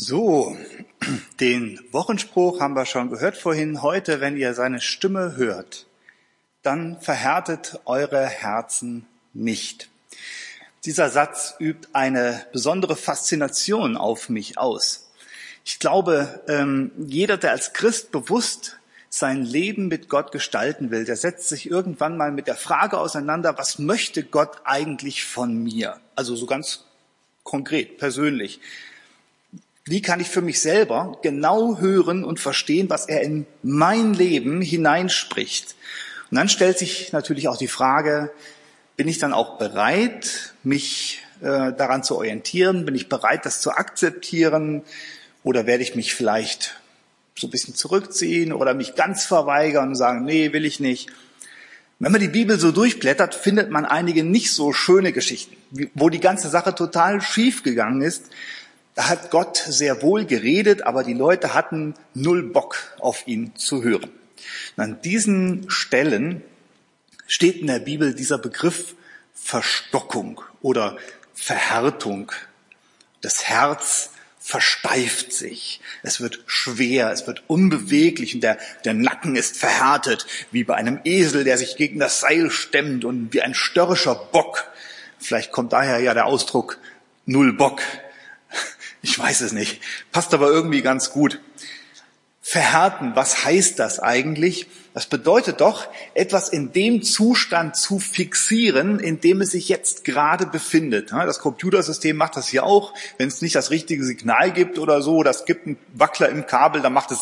So, den Wochenspruch haben wir schon gehört vorhin. Heute, wenn ihr seine Stimme hört, dann verhärtet eure Herzen nicht. Dieser Satz übt eine besondere Faszination auf mich aus. Ich glaube, jeder, der als Christ bewusst sein Leben mit Gott gestalten will, der setzt sich irgendwann mal mit der Frage auseinander, was möchte Gott eigentlich von mir? Also so ganz konkret, persönlich. Wie kann ich für mich selber genau hören und verstehen, was er in mein Leben hineinspricht? Und dann stellt sich natürlich auch die Frage, bin ich dann auch bereit, mich daran zu orientieren? Bin ich bereit, das zu akzeptieren? Oder werde ich mich vielleicht so ein bisschen zurückziehen oder mich ganz verweigern und sagen, nee, will ich nicht? Wenn man die Bibel so durchblättert, findet man einige nicht so schöne Geschichten, wo die ganze Sache total schief gegangen ist. Da hat Gott sehr wohl geredet, aber die Leute hatten null Bock, auf ihn zu hören. Und an diesen Stellen steht in der Bibel dieser Begriff Verstockung oder Verhärtung. Das Herz versteift sich, es wird schwer, es wird unbeweglich und der Nacken ist verhärtet, wie bei einem Esel, der sich gegen das Seil stemmt und wie ein störrischer Bock. Vielleicht kommt daher ja der Ausdruck null Bock. Ich weiß es nicht, passt aber irgendwie ganz gut. Verhärten, was heißt das eigentlich? Das bedeutet doch, etwas in dem Zustand zu fixieren, in dem es sich jetzt gerade befindet. Das Computersystem macht das hier auch. Wenn es nicht das richtige Signal gibt oder so, das gibt einen Wackler im Kabel, dann macht es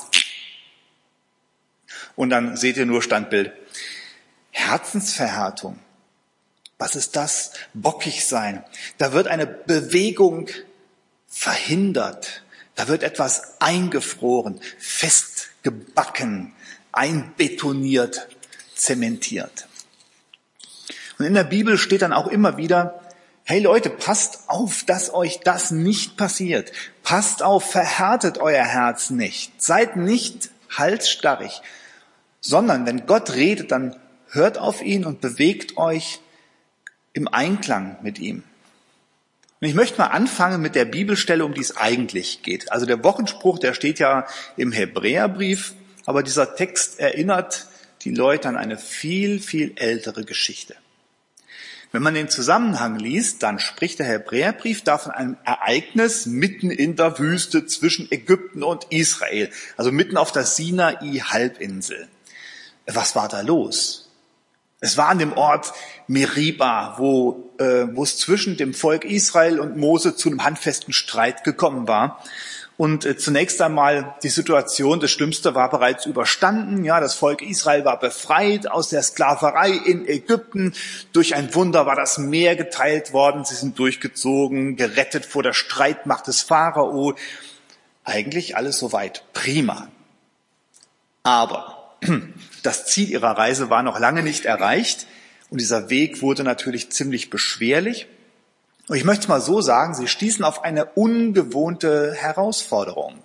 und dann seht ihr nur Standbild. Herzensverhärtung. Was ist das? Bockig sein. Da wird eine Bewegung verhindert. Da wird etwas eingefroren, festgebacken, einbetoniert, zementiert. Und in der Bibel steht dann auch immer wieder, hey Leute, passt auf, dass euch das nicht passiert. Passt auf, verhärtet euer Herz nicht. Seid nicht halsstarrig, sondern wenn Gott redet, dann hört auf ihn und bewegt euch im Einklang mit ihm. Und ich möchte mal anfangen mit der Bibelstelle, um die es eigentlich geht. Also der Wochenspruch, der steht ja im Hebräerbrief, aber dieser Text erinnert die Leute an eine viel, viel ältere Geschichte. Wenn man den Zusammenhang liest, dann spricht der Hebräerbrief da von einem Ereignis mitten in der Wüste zwischen Ägypten und Israel, also mitten auf der Sinai-Halbinsel. Was war da los? Es war an dem Ort Meriba, wo es zwischen dem Volk Israel und Mose zu einem handfesten Streit gekommen war. Und zunächst einmal die Situation, das Schlimmste war bereits überstanden. Ja, das Volk Israel war befreit aus der Sklaverei in Ägypten. Durch ein Wunder war das Meer geteilt worden. Sie sind durchgezogen, gerettet vor der Streitmacht des Pharao. Eigentlich alles soweit prima. Aber das Ziel ihrer Reise war noch lange nicht erreicht und dieser Weg wurde natürlich ziemlich beschwerlich. Und ich möchte es mal so sagen, sie stießen auf eine ungewohnte Herausforderung.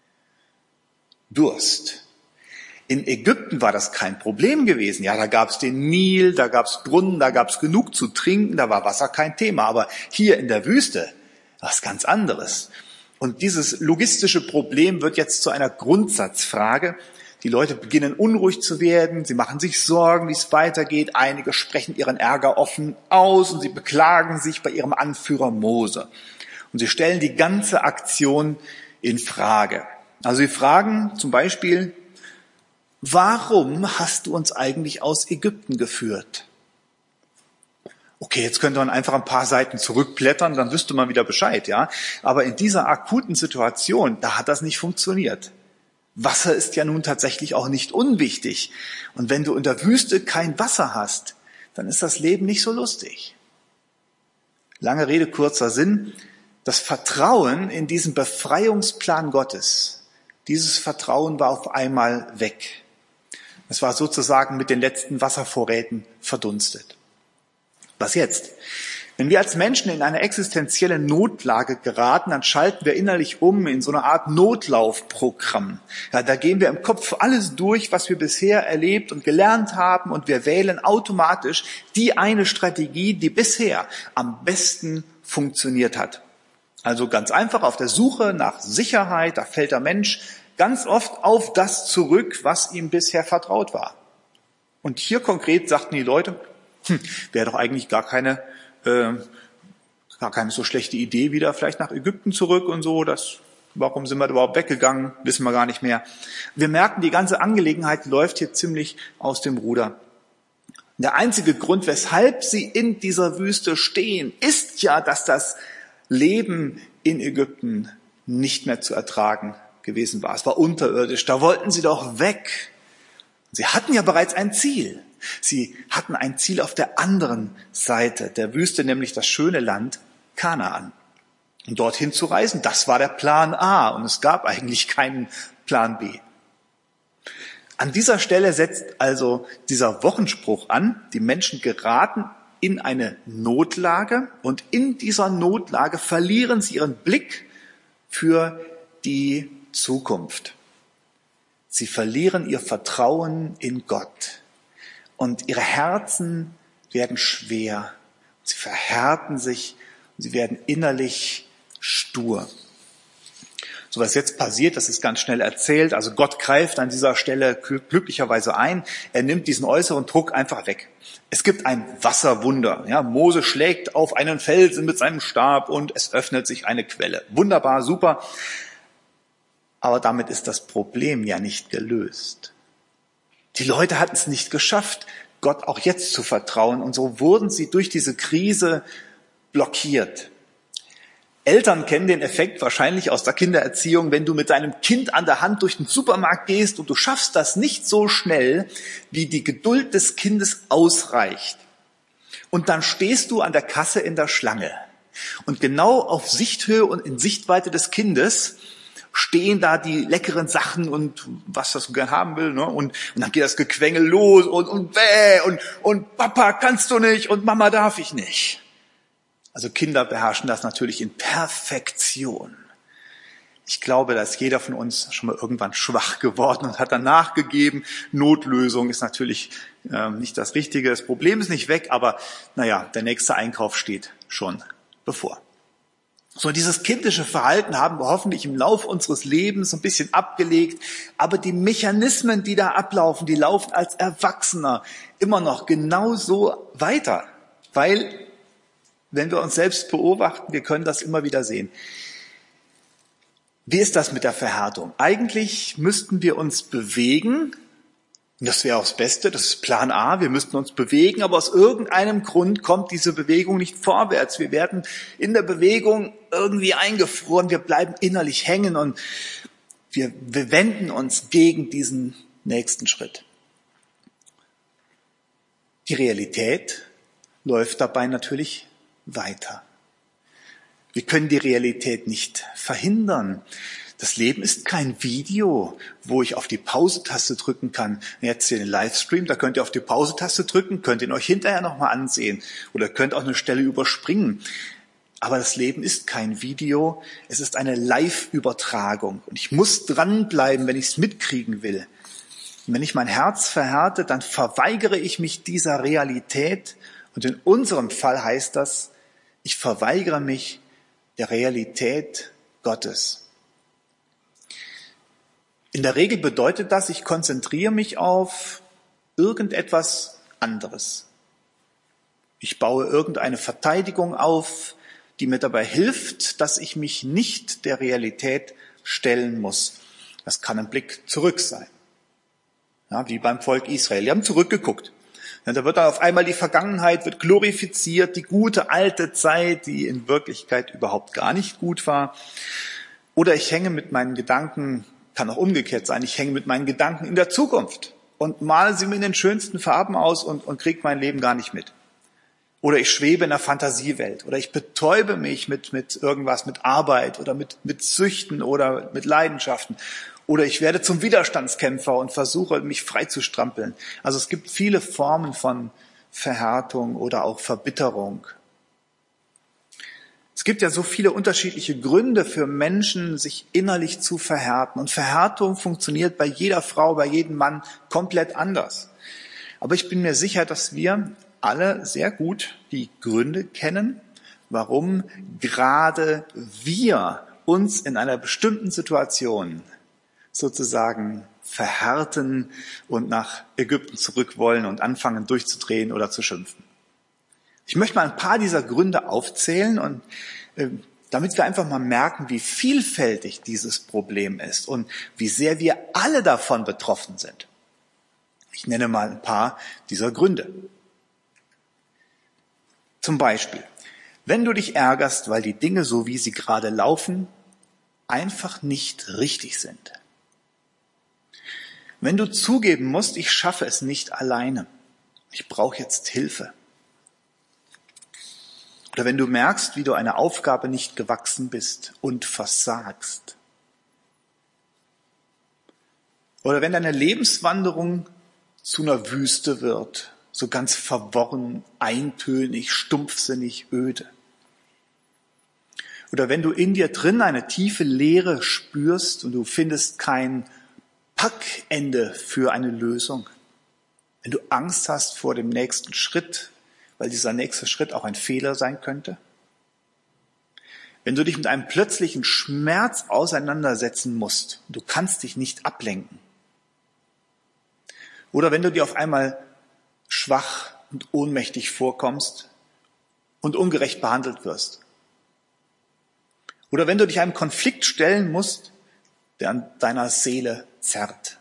Durst. In Ägypten war das kein Problem gewesen. Ja, da gab es den Nil, da gab es Brunnen, da gab es genug zu trinken, da war Wasser kein Thema. Aber hier in der Wüste was ganz anderes. Und dieses logistische Problem wird jetzt zu einer Grundsatzfrage. Die Leute beginnen unruhig zu werden, sie machen sich Sorgen, wie es weitergeht. Einige sprechen ihren Ärger offen aus und sie beklagen sich bei ihrem Anführer Mose. Und sie stellen die ganze Aktion in Frage. Also sie fragen zum Beispiel, warum hast du uns eigentlich aus Ägypten geführt? Okay, jetzt könnte man einfach ein paar Seiten zurückblättern, dann wüsste man wieder Bescheid, ja. Aber in dieser akuten Situation, da hat das nicht funktioniert. Wasser ist ja nun tatsächlich auch nicht unwichtig. Und wenn du in der Wüste kein Wasser hast, dann ist das Leben nicht so lustig. Lange Rede, kurzer Sinn. Das Vertrauen in diesen Befreiungsplan Gottes, dieses Vertrauen war auf einmal weg. Es war sozusagen mit den letzten Wasservorräten verdunstet. Was jetzt? Wenn wir als Menschen in eine existenzielle Notlage geraten, dann schalten wir innerlich um in so eine Art Notlaufprogramm. Ja, da gehen wir im Kopf alles durch, was wir bisher erlebt und gelernt haben, und wir wählen automatisch die eine Strategie, die bisher am besten funktioniert hat. Also ganz einfach auf der Suche nach Sicherheit, da fällt der Mensch ganz oft auf das zurück, was ihm bisher vertraut war. Und hier konkret sagten die Leute, wäre doch eigentlich gar keine so schlechte Idee, wieder vielleicht nach Ägypten zurück und so. Warum sind wir da überhaupt weggegangen, wissen wir gar nicht mehr. Wir merken, die ganze Angelegenheit läuft hier ziemlich aus dem Ruder. Der einzige Grund, weshalb sie in dieser Wüste stehen, ist ja, dass das Leben in Ägypten nicht mehr zu ertragen gewesen war. Es war unterirdisch, da wollten sie doch weg. Sie hatten ja bereits ein Ziel. Sie hatten ein Ziel auf der anderen Seite der Wüste, nämlich das schöne Land Kanaan. Und dorthin zu reisen, das war der Plan A und es gab eigentlich keinen Plan B. An dieser Stelle setzt also dieser Wochenspruch an, die Menschen geraten in eine Notlage und in dieser Notlage verlieren sie ihren Blick für die Zukunft. Sie verlieren ihr Vertrauen in Gott und ihre Herzen werden schwer. Sie verhärten sich, sie werden innerlich stur. So was jetzt passiert, das ist ganz schnell erzählt. Also Gott greift an dieser Stelle glücklicherweise ein. Er nimmt diesen äußeren Druck einfach weg. Es gibt ein Wasserwunder. Ja, Mose schlägt auf einen Felsen mit seinem Stab und es öffnet sich eine Quelle. Wunderbar, super. Aber damit ist das Problem ja nicht gelöst. Die Leute hatten es nicht geschafft, Gott auch jetzt zu vertrauen. Und so wurden sie durch diese Krise blockiert. Eltern kennen den Effekt wahrscheinlich aus der Kindererziehung, wenn du mit deinem Kind an der Hand durch den Supermarkt gehst und du schaffst das nicht so schnell, wie die Geduld des Kindes ausreicht. Und dann stehst du an der Kasse in der Schlange. Und genau auf Sichthöhe und in Sichtweite des Kindes stehen da die leckeren Sachen und was das so gern haben will. Ne? Und dann geht das Gequengel los und Papa kannst du nicht und Mama darf ich nicht. Also Kinder beherrschen das natürlich in Perfektion. Ich glaube, da ist jeder von uns schon mal irgendwann schwach geworden und hat dann nachgegeben. Notlösung ist natürlich nicht das Richtige. Das Problem ist nicht weg, aber der nächste Einkauf steht schon bevor. So, dieses kindische Verhalten haben wir hoffentlich im Laufe unseres Lebens ein bisschen abgelegt. Aber die Mechanismen, die da ablaufen, die laufen als Erwachsener immer noch genauso weiter. Weil, wenn wir uns selbst beobachten, wir können das immer wieder sehen. Wie ist das mit der Verhärtung? Eigentlich müssten wir uns bewegen. Und das wäre auch das Beste, das ist Plan A, wir müssten uns bewegen, aber aus irgendeinem Grund kommt diese Bewegung nicht vorwärts. Wir werden in der Bewegung irgendwie eingefroren, wir bleiben innerlich hängen und wir wenden uns gegen diesen nächsten Schritt. Die Realität läuft dabei natürlich weiter. Wir können die Realität nicht verhindern. Das Leben ist kein Video, wo ich auf die Pause-Taste drücken kann. Jetzt hier den Livestream, da könnt ihr auf die Pause-Taste drücken, könnt ihn euch hinterher nochmal ansehen oder könnt auch eine Stelle überspringen. Aber das Leben ist kein Video, es ist eine Live-Übertragung. Und ich muss dranbleiben, wenn ich es mitkriegen will. Und wenn ich mein Herz verhärte, dann verweigere ich mich dieser Realität. Und in unserem Fall heißt das, ich verweigere mich der Realität Gottes. In der Regel bedeutet das, ich konzentriere mich auf irgendetwas anderes. Ich baue irgendeine Verteidigung auf, die mir dabei hilft, dass ich mich nicht der Realität stellen muss. Das kann ein Blick zurück sein. Ja, wie beim Volk Israel. Die haben zurückgeguckt. Ja, da wird dann auf einmal die Vergangenheit wird glorifiziert, die gute alte Zeit, die in Wirklichkeit überhaupt gar nicht gut war. Oder ich hänge mit meinen Gedanken, kann auch umgekehrt sein, ich hänge mit meinen Gedanken in der Zukunft und male sie mir in den schönsten Farben aus und kriege mein Leben gar nicht mit. Oder ich schwebe in der Fantasiewelt oder ich betäube mich mit irgendwas, mit Arbeit oder mit Süchten oder mit Leidenschaften. Oder ich werde zum Widerstandskämpfer und versuche, mich frei zu strampeln. Also es gibt viele Formen von Verhärtung oder auch Verbitterung. Es gibt ja so viele unterschiedliche Gründe für Menschen, sich innerlich zu verhärten. Und Verhärtung funktioniert bei jeder Frau, bei jedem Mann komplett anders. Aber ich bin mir sicher, dass wir alle sehr gut die Gründe kennen, warum gerade wir uns in einer bestimmten Situation sozusagen verhärten und nach Ägypten zurück wollen und anfangen durchzudrehen oder zu schimpfen. Ich möchte mal ein paar dieser Gründe aufzählen und damit wir einfach mal merken, wie vielfältig dieses Problem ist und wie sehr wir alle davon betroffen sind. Ich nenne mal ein paar dieser Gründe. Zum Beispiel, wenn du dich ärgerst, weil die Dinge, so wie sie gerade laufen, einfach nicht richtig sind. Wenn du zugeben musst, ich schaffe es nicht alleine, ich brauche jetzt Hilfe. Oder wenn du merkst, wie du einer Aufgabe nicht gewachsen bist und versagst. Oder wenn deine Lebenswanderung zu einer Wüste wird, so ganz verworren, eintönig, stumpfsinnig, öde. Oder wenn du in dir drin eine tiefe Leere spürst und du findest kein Packende für eine Lösung. Wenn du Angst hast vor dem nächsten Schritt, weil dieser nächste Schritt auch ein Fehler sein könnte. Wenn du dich mit einem plötzlichen Schmerz auseinandersetzen musst, du kannst dich nicht ablenken. Oder wenn du dir auf einmal schwach und ohnmächtig vorkommst und ungerecht behandelt wirst. Oder wenn du dich einem Konflikt stellen musst, der an deiner Seele zerrt.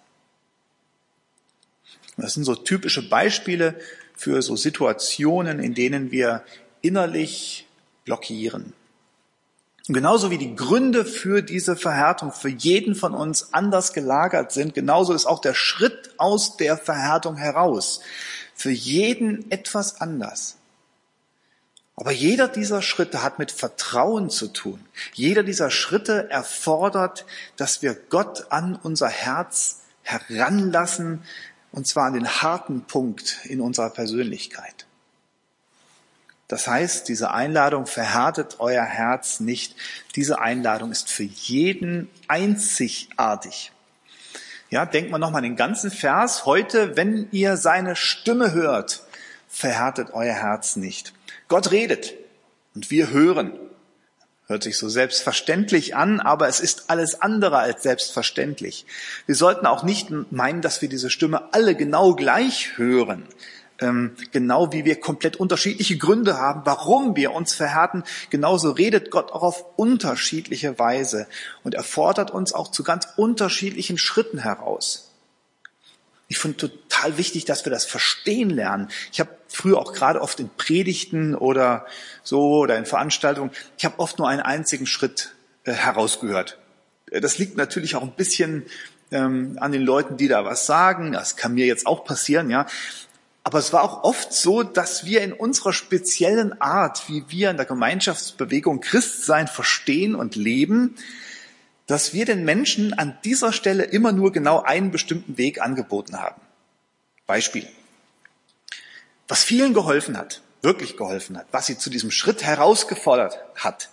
Das sind so typische Beispiele für so Situationen, in denen wir innerlich blockieren. Und genauso wie die Gründe für diese Verhärtung für jeden von uns anders gelagert sind, genauso ist auch der Schritt aus der Verhärtung heraus für jeden etwas anders. Aber jeder dieser Schritte hat mit Vertrauen zu tun. Jeder dieser Schritte erfordert, dass wir Gott an unser Herz heranlassen, und zwar an den harten Punkt in unserer Persönlichkeit. Das heißt, diese Einladung verhärtet euer Herz nicht. Diese Einladung ist für jeden einzigartig. Ja, denkt man nochmal an den ganzen Vers. Heute, wenn ihr seine Stimme hört, verhärtet euer Herz nicht. Gott redet und wir hören. Hört sich so selbstverständlich an, aber es ist alles andere als selbstverständlich. Wir sollten auch nicht meinen, dass wir diese Stimme alle genau gleich hören. Genau wie wir komplett unterschiedliche Gründe haben, warum wir uns verhärten. Genauso redet Gott auch auf unterschiedliche Weise und er fordert uns auch zu ganz unterschiedlichen Schritten heraus. Ich finde total wichtig, dass wir das verstehen lernen. Ich habe früher auch gerade oft in Predigten oder so oder in Veranstaltungen, ich habe oft nur einen einzigen Schritt herausgehört. Das liegt natürlich auch ein bisschen an den Leuten, die da was sagen. Das kann mir jetzt auch passieren, ja. Aber es war auch oft so, dass wir in unserer speziellen Art, wie wir in der Gemeinschaftsbewegung Christsein verstehen und leben, dass wir den Menschen an dieser Stelle immer nur genau einen bestimmten Weg angeboten haben. Beispiel. Was vielen geholfen hat, wirklich geholfen hat, was sie zu diesem Schritt herausgefordert hat,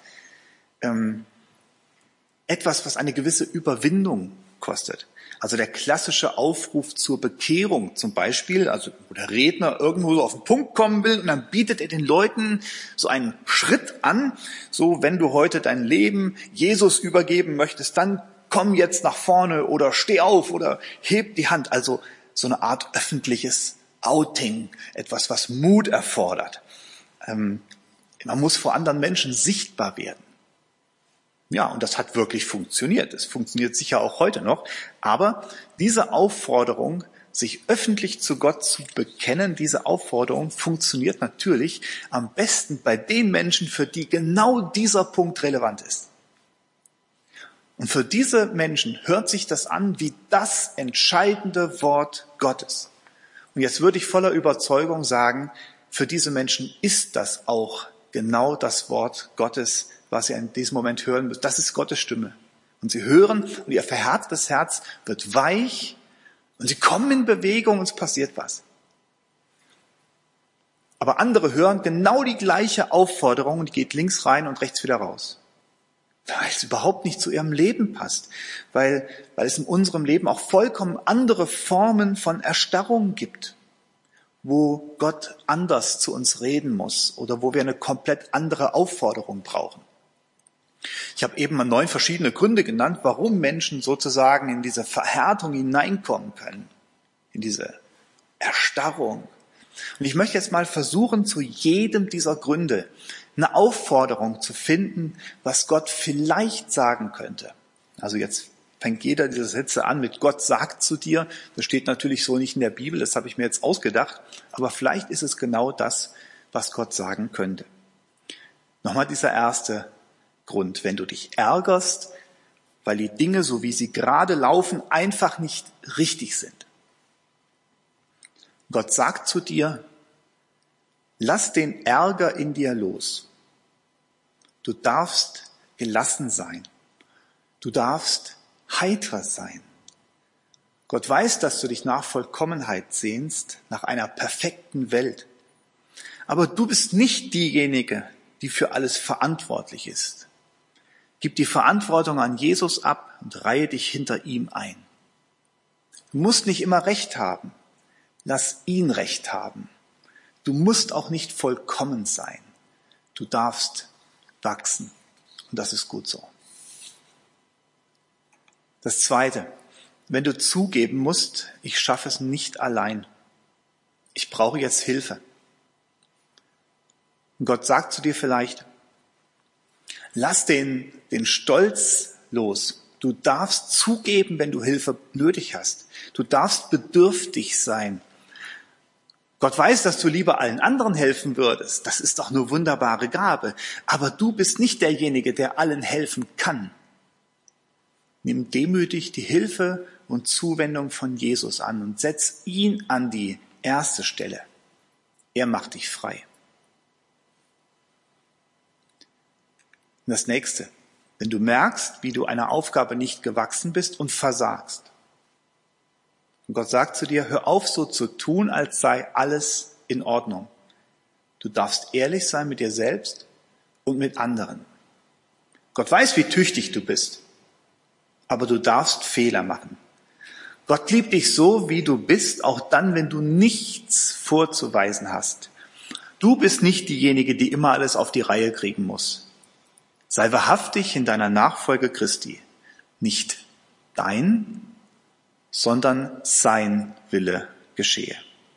etwas, was eine gewisse Überwindung kostet. Also der klassische Aufruf zur Bekehrung zum Beispiel, also wo der Redner irgendwo so auf den Punkt kommen will und dann bietet er den Leuten so einen Schritt an, so wenn du heute dein Leben Jesus übergeben möchtest, dann komm jetzt nach vorne oder steh auf oder heb die Hand. Also so eine Art öffentliches Outing, etwas, was Mut erfordert. Man muss vor anderen Menschen sichtbar werden. Ja, und das hat wirklich funktioniert. Es funktioniert sicher auch heute noch. Aber diese Aufforderung, sich öffentlich zu Gott zu bekennen, diese Aufforderung funktioniert natürlich am besten bei den Menschen, für die genau dieser Punkt relevant ist. Und für diese Menschen hört sich das an wie das entscheidende Wort Gottes. Und jetzt würde ich voller Überzeugung sagen, für diese Menschen ist das auch genau das Wort Gottes, was ihr in diesem Moment hören müsst. Das ist Gottes Stimme. Und sie hören und ihr verhärtetes Herz wird weich und sie kommen in Bewegung und es passiert was. Aber andere hören genau die gleiche Aufforderung und die geht links rein und rechts wieder raus. Weil es überhaupt nicht zu ihrem Leben passt. Weil es in unserem Leben auch vollkommen andere Formen von Erstarrung gibt. wo Gott anders zu uns reden muss oder wo wir eine komplett andere Aufforderung brauchen. Ich habe eben mal 9 verschiedene Gründe genannt, warum Menschen sozusagen in diese Verhärtung hineinkommen können, in diese Erstarrung. Und ich möchte jetzt mal versuchen, zu jedem dieser Gründe eine Aufforderung zu finden, was Gott vielleicht sagen könnte. Also jetzt fängt jeder dieser Sätze an mit Gott sagt zu dir. Das steht natürlich so nicht in der Bibel, das habe ich mir jetzt ausgedacht. Aber vielleicht ist es genau das, was Gott sagen könnte. Nochmal dieser erste Grund. Wenn du dich ärgerst, weil die Dinge, so wie sie gerade laufen, einfach nicht richtig sind. Gott sagt zu dir, lass den Ärger in dir los. Du darfst gelassen sein. Du darfst heiter sein. Gott weiß, dass du dich nach Vollkommenheit sehnst, nach einer perfekten Welt. Aber du bist nicht diejenige, die für alles verantwortlich ist. Gib die Verantwortung an Jesus ab und reihe dich hinter ihm ein. Du musst nicht immer Recht haben. Lass ihn Recht haben. Du musst auch nicht vollkommen sein. Du darfst wachsen. Und das ist gut so. Das Zweite, wenn du zugeben musst, ich schaffe es nicht allein. Ich brauche jetzt Hilfe. Und Gott sagt zu dir vielleicht, lass den Stolz los. Du darfst zugeben, wenn du Hilfe nötig hast. Du darfst bedürftig sein. Gott weiß, dass du lieber allen anderen helfen würdest. Das ist doch eine wunderbare Gabe. Aber du bist nicht derjenige, der allen helfen kann. Nimm demütig die Hilfe und Zuwendung von Jesus an und setz ihn an die erste Stelle. Er macht dich frei. Und das nächste, wenn du merkst, wie du einer Aufgabe nicht gewachsen bist und versagst. Und Gott sagt zu dir, hör auf so zu tun, als sei alles in Ordnung. Du darfst ehrlich sein mit dir selbst und mit anderen. Gott weiß, wie tüchtig du bist. Aber du darfst Fehler machen. Gott liebt dich so, wie du bist, auch dann, wenn du nichts vorzuweisen hast. Du bist nicht diejenige, die immer alles auf die Reihe kriegen muss. Sei wahrhaftig in deiner Nachfolge Christi. Nicht dein, sondern sein Wille geschehe.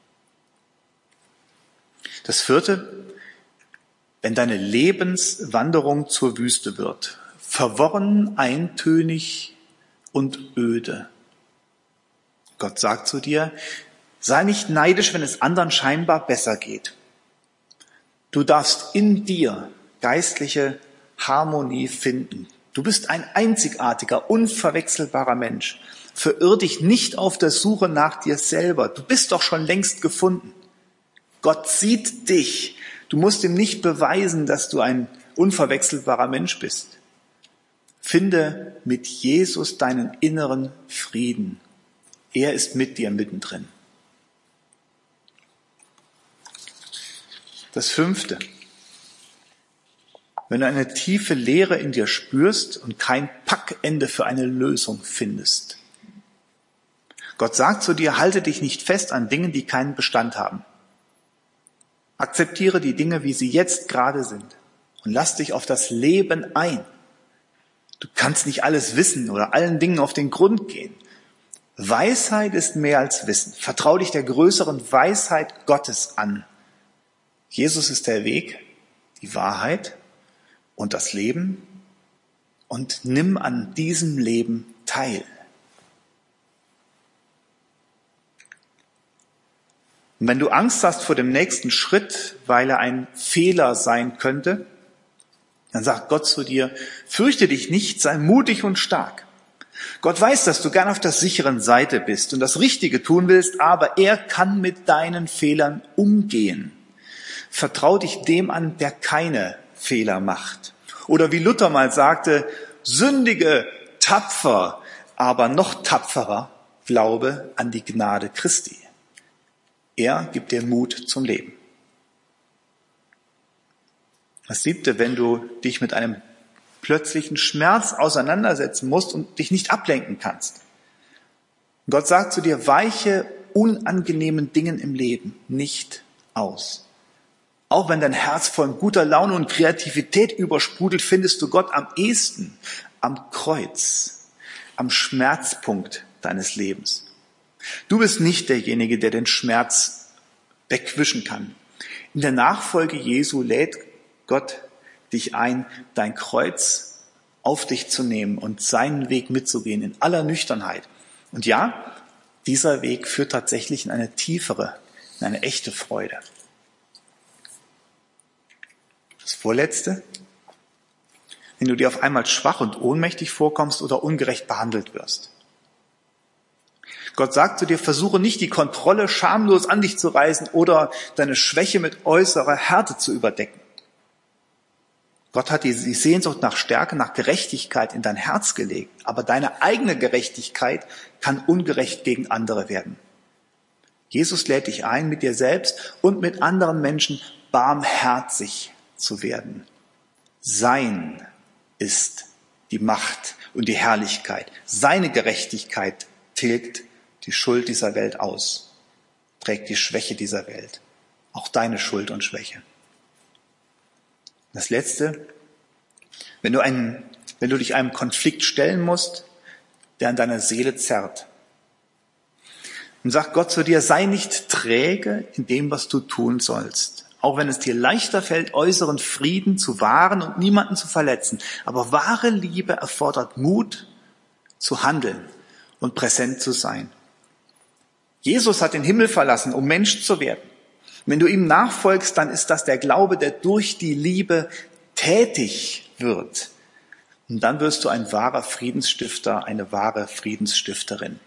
Das vierte, wenn deine Lebenswanderung zur Wüste wird, verworren, eintönig und öde. Gott sagt zu dir, sei nicht neidisch, wenn es anderen scheinbar besser geht. Du darfst in dir geistliche Harmonie finden. Du bist ein einzigartiger, unverwechselbarer Mensch. Verirr dich nicht auf der Suche nach dir selber. Du bist doch schon längst gefunden. Gott sieht dich. Du musst ihm nicht beweisen, dass du ein unverwechselbarer Mensch bist. Finde mit Jesus deinen inneren Frieden. Er ist mit dir mittendrin. Das fünfte. Wenn du eine tiefe Leere in dir spürst und kein Packende für eine Lösung findest. Gott sagt zu dir, halte dich nicht fest an Dingen, die keinen Bestand haben. Akzeptiere die Dinge, wie sie jetzt gerade sind und lass dich auf das Leben ein. Du kannst nicht alles wissen oder allen Dingen auf den Grund gehen. Weisheit ist mehr als Wissen. Vertrau dich der größeren Weisheit Gottes an. Jesus ist der Weg, die Wahrheit und das Leben und nimm an diesem Leben teil. Und wenn du Angst hast vor dem nächsten Schritt, weil er ein Fehler sein könnte, dann sagt Gott zu dir, fürchte dich nicht, sei mutig und stark. Gott weiß, dass du gern auf der sicheren Seite bist und das Richtige tun willst, aber er kann mit deinen Fehlern umgehen. Vertrau dich dem an, der keine Fehler macht. Oder wie Luther mal sagte, sündige tapfer, aber noch tapferer, glaube an die Gnade Christi. Er gibt dir Mut zum Leben. Das siebte, wenn du dich mit einem plötzlichen Schmerz auseinandersetzen musst und dich nicht ablenken kannst. Gott sagt zu dir, weiche unangenehmen Dingen im Leben nicht aus. Auch wenn dein Herz von guter Laune und Kreativität übersprudelt, findest du Gott am ehesten am Kreuz, am Schmerzpunkt deines Lebens. Du bist nicht derjenige, der den Schmerz wegwischen kann. In der Nachfolge Jesu lädt Gott dich ein, dein Kreuz auf dich zu nehmen und seinen Weg mitzugehen in aller Nüchternheit. Und ja, dieser Weg führt tatsächlich in eine tiefere, in eine echte Freude. Das Vorletzte: Wenn du dir auf einmal schwach und ohnmächtig vorkommst oder ungerecht behandelt wirst. Gott sagt zu dir, versuche nicht die Kontrolle schamlos an dich zu reißen oder deine Schwäche mit äußerer Härte zu überdecken. Gott hat die Sehnsucht nach Stärke, nach Gerechtigkeit in dein Herz gelegt, aber deine eigene Gerechtigkeit kann ungerecht gegen andere werden. Jesus lädt dich ein, mit dir selbst und mit anderen Menschen barmherzig zu werden. Sein ist die Macht und die Herrlichkeit. Seine Gerechtigkeit tilgt die Schuld dieser Welt aus, trägt die Schwäche dieser Welt, auch deine Schuld und Schwäche. Das Letzte: wenn du dich einem Konflikt stellen musst, der an deiner Seele zerrt, dann sagt Gott zu dir, sei nicht träge in dem, was du tun sollst. Auch wenn es dir leichter fällt, äußeren Frieden zu wahren und niemanden zu verletzen. Aber wahre Liebe erfordert Mut zu handeln und präsent zu sein. Jesus hat den Himmel verlassen, um Mensch zu werden. Wenn du ihm nachfolgst, dann ist das der Glaube, der durch die Liebe tätig wird. Und dann wirst du ein wahrer Friedensstifter, eine wahre Friedensstifterin.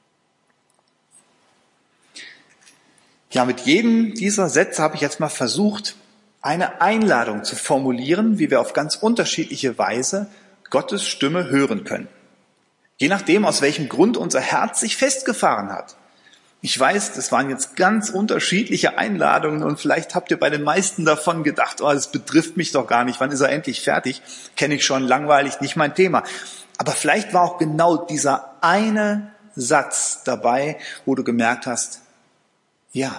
Ja, mit jedem dieser Sätze habe ich jetzt mal versucht, eine Einladung zu formulieren, wie wir auf ganz unterschiedliche Weise Gottes Stimme hören können. Je nachdem, aus welchem Grund unser Herz sich festgefahren hat. Ich weiß, das waren jetzt ganz unterschiedliche Einladungen und vielleicht habt ihr bei den meisten davon gedacht, oh, das betrifft mich doch gar nicht, wann ist er endlich fertig? Kenne ich schon, langweilig, nicht mein Thema. Aber vielleicht war auch genau dieser eine Satz dabei, wo du gemerkt hast, ja,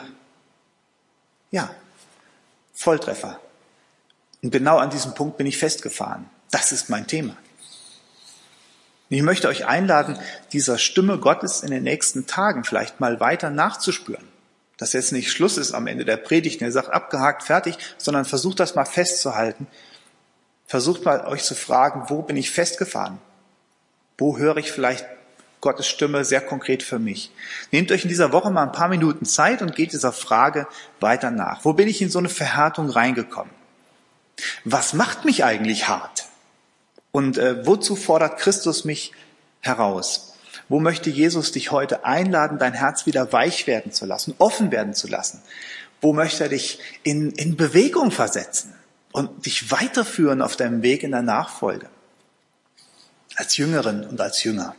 Volltreffer. Und genau an diesem Punkt bin ich festgefahren. Das ist mein Thema. Ich möchte euch einladen, dieser Stimme Gottes in den nächsten Tagen vielleicht mal weiter nachzuspüren. Dass jetzt nicht Schluss ist am Ende der Predigt, und ihr sagt, abgehakt, fertig, sondern versucht das mal festzuhalten. Versucht mal euch zu fragen, wo bin ich festgefahren? Wo höre ich vielleicht Gottes Stimme sehr konkret für mich? Nehmt euch in dieser Woche mal ein paar Minuten Zeit und geht dieser Frage weiter nach. Wo bin ich in so eine Verhärtung reingekommen? Was macht mich eigentlich hart? Und wozu fordert Christus mich heraus? Wo möchte Jesus dich heute einladen, dein Herz wieder weich werden zu lassen, offen werden zu lassen? Wo möchte er dich in Bewegung versetzen und dich weiterführen auf deinem Weg in der Nachfolge? Als Jüngerin und als Jünger.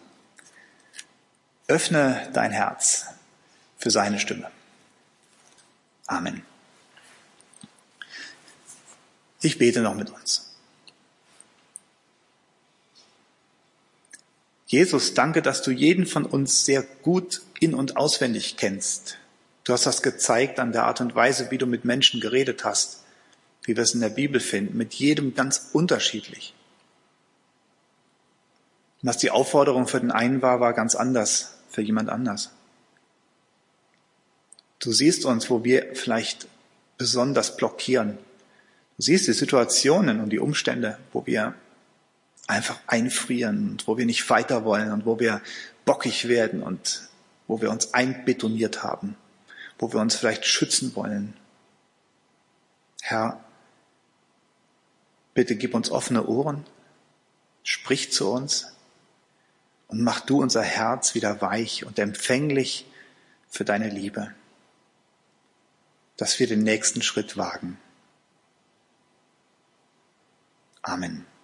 Öffne dein Herz für seine Stimme. Amen. Ich bete noch mit uns. Jesus, danke, dass du jeden von uns sehr gut in- und auswendig kennst. Du hast das gezeigt an der Art und Weise, wie du mit Menschen geredet hast, wie wir es in der Bibel finden, mit jedem ganz unterschiedlich. Und was die Aufforderung für den einen war, war ganz anders für jemand anders. Du siehst uns, wo wir vielleicht besonders blockieren. Du siehst die Situationen und die Umstände, wo wir einfach einfrieren und wo wir nicht weiter wollen und wo wir bockig werden und wo wir uns einbetoniert haben, wo wir uns vielleicht schützen wollen. Herr, bitte gib uns offene Ohren, sprich zu uns und mach du unser Herz wieder weich und empfänglich für deine Liebe, dass wir den nächsten Schritt wagen. Amen.